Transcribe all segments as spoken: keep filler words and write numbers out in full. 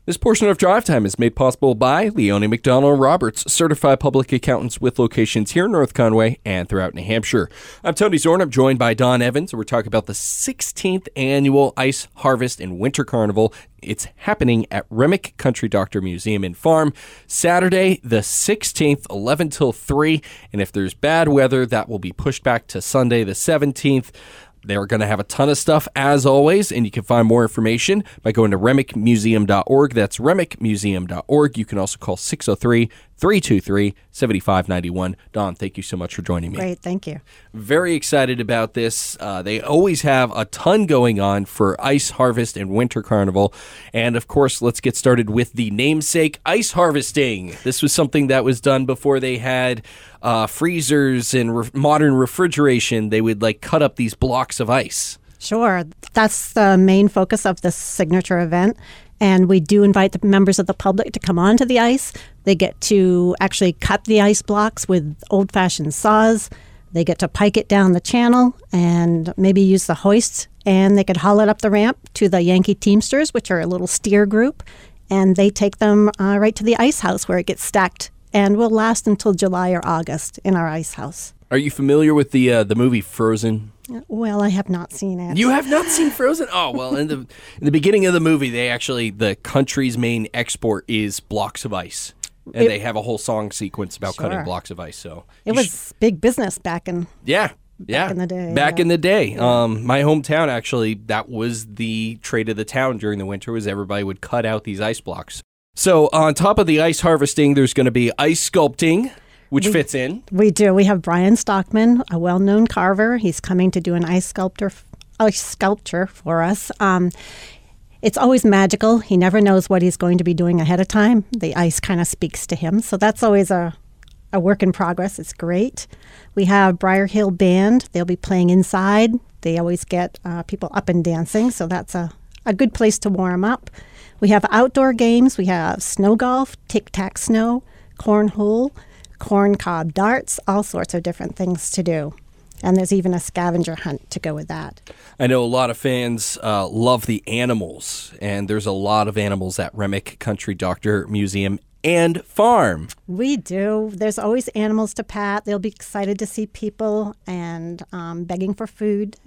This portion of Drive Time is made possible by Leone McDonald Roberts, certified public accountants with locations here in North Conway and throughout New Hampshire. I'm Tony Zorn. I'm joined by Don Evans. We're talking about the sixteenth Annual Ice Harvest and Winter Carnival. It's happening at Remick Country Doctor Museum and Farm, Saturday the sixteenth, eleven till three. And if there's bad weather, that will be pushed back to Sunday the seventeenth. They're going to have a ton of stuff, as always, and you can find more information by going to remick museum dot org. That's remick museum dot org. You can also call six oh three, three two three, seven five nine one. Don, thank you so much for joining me. Great, thank you. Very excited about this. Uh, they always have a ton going on for Ice Harvest and Winter Carnival. And, of course, let's get started with the namesake ice harvesting. This was something that was done before they had uh, freezers and re- modern refrigeration. They would, like, cut up these blocks of ice. Sure. That's the main focus of this signature event. And we do invite the members of the public to come onto the ice. They get to actually cut the ice blocks with old-fashioned saws. They get to pike it down the channel and maybe use the hoist. And they could haul it up the ramp to the Yankee Teamsters, which are a little steer group. And they take them uh, right to the ice house where it gets stacked and will last until July or August in our ice house. Are you familiar with the uh, the movie Frozen? Well, I have not seen it. You have not seen Frozen? Oh, well, in the in the beginning of the movie, they actually, the country's main export is blocks of ice. And it, they have a whole song sequence about sure. cutting blocks of ice. So It was should, big business back in Yeah. Yeah. Back in the day. Back yeah. in the day. Yeah. Um, my hometown, actually, that was the trade of the town during the winter, was everybody would cut out these ice blocks. So on top of the ice harvesting, there's going to be ice sculpting, which we, fits in. We do. We have Brian Stockman, a well-known carver. He's coming to do an ice sculptor, ice sculpture for us. Um, it's always magical. He never knows what he's going to be doing ahead of time. The ice kind of speaks to him. So that's always a, a work in progress. It's great. We have Briar Hill Band. They'll be playing inside. They always get uh, people up and dancing. So that's a, a good place to warm up. We have outdoor games. We have snow golf, tic-tac-snow, cornhole, corn cob darts, all sorts of different things to do. And there's even a scavenger hunt to go with that. I know a lot of fans uh, love the animals, and there's a lot of animals at Remick Country Doctor Museum and Farm. We do. There's always animals to pat. They'll be excited to see people and um, begging for food.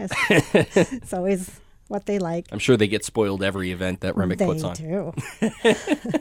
It's always what they like. I'm sure they get spoiled every event that Remick they puts on. They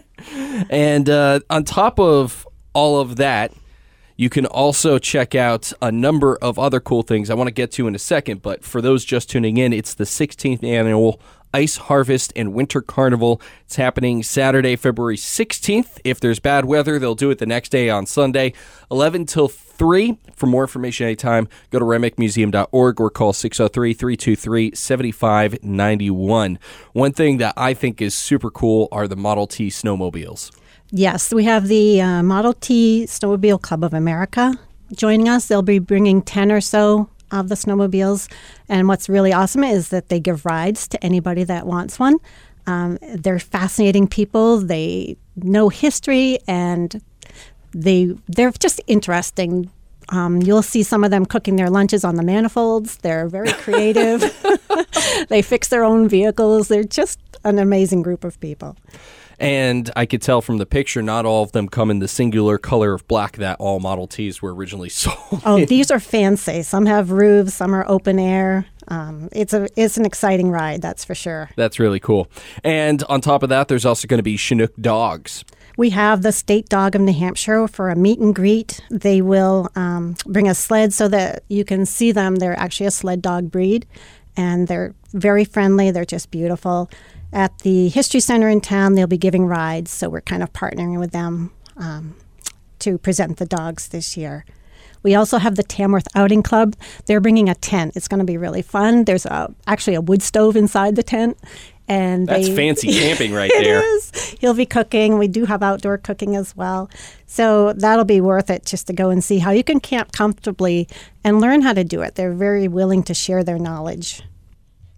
do. And uh, on top of all of that, you can also check out a number of other cool things I want to get to in a second, but for those just tuning in, it's the sixteenth Annual Ice Harvest and Winter Carnival. It's happening Saturday, February sixteenth. If there's bad weather, they'll do it the next day on Sunday, eleven till three. For more information anytime, go to remick museum dot org or call six oh three, three two three, seven five nine one. One thing that I think is super cool are the Model T snowmobiles. Yes, we have the uh, Model T Snowmobile Club of America joining us. They'll be bringing ten or so of the snowmobiles. And what's really awesome is that they give rides to anybody that wants one. Um, they're fascinating people. They know history, and they, they're just interesting. Um, you'll see some of them cooking their lunches on the manifolds. They're very creative. They fix their own vehicles. They're just an amazing group of people. And I could tell from the picture, not all of them come in the singular color of black that all Model Ts were originally sold. Oh, these are fancy. Some have roofs, some are open air. Um, it's a it's an exciting ride, that's for sure. That's really cool. And on top of that, there's also going to be Chinook dogs. We have the State Dog of New Hampshire for a meet and greet. They will um, bring a sled so that you can see them. They're actually a sled dog breed, and they're very friendly. They're just beautiful. At the History Center in town, they'll be giving rides, so we're kind of partnering with them um, to present the dogs this year. We also have the Tamworth Outing Club. They're bringing a tent. It's going to be really fun. There's a, actually a wood stove inside the tent. And That's they, fancy camping right there. It is. He'll be cooking. We do have outdoor cooking as well. So that'll be worth it just to go and see how you can camp comfortably and learn how to do it. They're very willing to share their knowledge.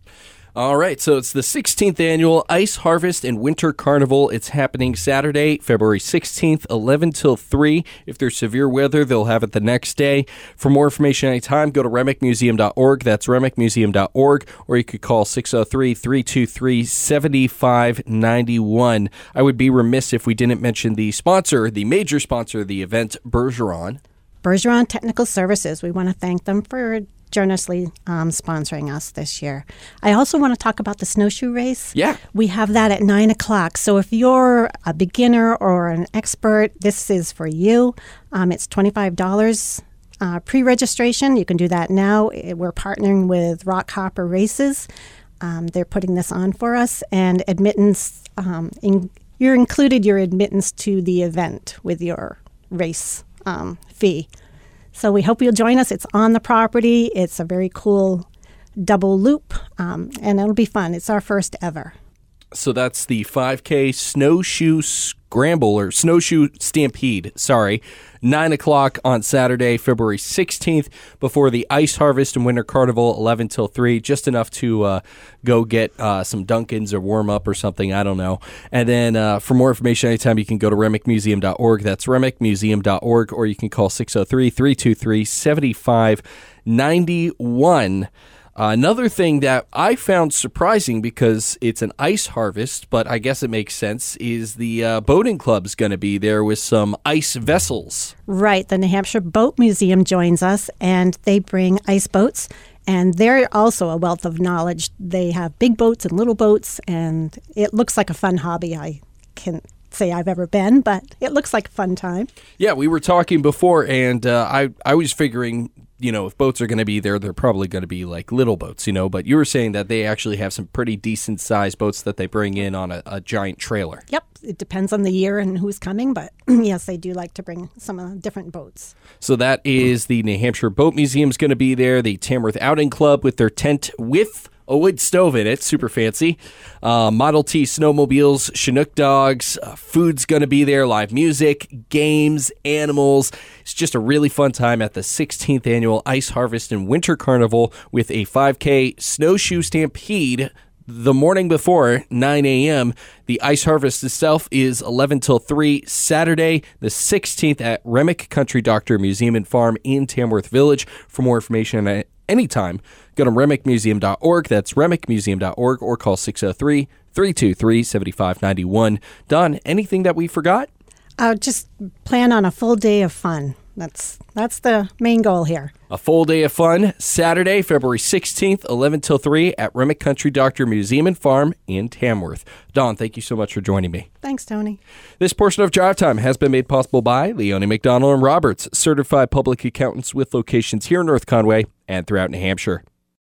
All right, so it's the sixteenth annual Ice Harvest and Winter Carnival. It's happening Saturday, February sixteenth, eleven till three. If there's severe weather, they'll have it the next day. For more information anytime, go to remick museum dot org. That's remick museum dot org, or you could call six oh three, three two three, seven five nine one. I would be remiss if we didn't mention the sponsor, the major sponsor of the event, Bergeron. Bergeron Technical Services. We want to thank them for generously um, sponsoring us this year. I also want to talk about the snowshoe race. Yeah. We have that at nine o'clock. So if you're a beginner or an expert, this is for you. Um, it's twenty-five dollars uh, pre-registration. You can do that now. We're partnering with Rockhopper Races. Um, they're putting this on for us. And admittance, um, in, you're included your admittance to the event with your race um, fee. So we hope you'll join us. It's on the property. It's a very cool double loop, um, and it'll be fun. It's our first ever. So that's the five K Snowshoe Scramble, or Snowshoe Stampede, sorry. nine o'clock on Saturday, February sixteenth, before the Ice Harvest and Winter Carnival, eleven till three, just enough to uh, go get uh, some Dunkins or warm up or something, I don't know. And then uh, for more information anytime, you can go to remick museum dot org. That's remick museum dot org, or you can call six oh three, three two three, seven five nine one. Uh, another thing that I found surprising, because it's an ice harvest, but I guess it makes sense, is the uh, boating club's going to be there with some ice vessels. Right. The New Hampshire Boat Museum joins us, and they bring ice boats, and they're also a wealth of knowledge. They have big boats and little boats, and it looks like a fun hobby. I can't say I've ever been, but it looks like a fun time. Yeah, we were talking before, and uh, I, I was figuring, you know, if boats are going to be there, they're probably going to be like little boats, you know, but you were saying that they actually have some pretty decent sized boats that they bring in on a, a giant trailer. Yep. It depends on the year and who's coming, but yes, they do like to bring some uh, different boats. So that is the New Hampshire Boat Museum's going to be there, the Tamworth Outing Club with their tent with a wood stove in it, super fancy. Uh, Model T snowmobiles, Chinook dogs, uh, food's going to be there, live music, games, animals. It's just a really fun time at the sixteenth Annual Ice Harvest and Winter Carnival with a five K Snowshoe Stampede the morning before, nine a.m. The Ice Harvest itself is eleven till three, Saturday the sixteenth at Remick Country Doctor Museum and Farm in Tamworth Village. For more information at anytime, go to remick museum dot org. That's remick museum dot org, or call six oh three, three two three, seven five nine one. Don, anything that we forgot? Uh, just plan on a full day of fun. That's that's the main goal here. A full day of fun, Saturday, February sixteenth, eleven till three at Remick Country Doctor Museum and Farm in Tamworth. Don, thank you so much for joining me. Thanks, Tony. This portion of Drive Time has been made possible by Leone McDonald and Roberts, certified public accountants with locations here in North Conway and throughout New Hampshire.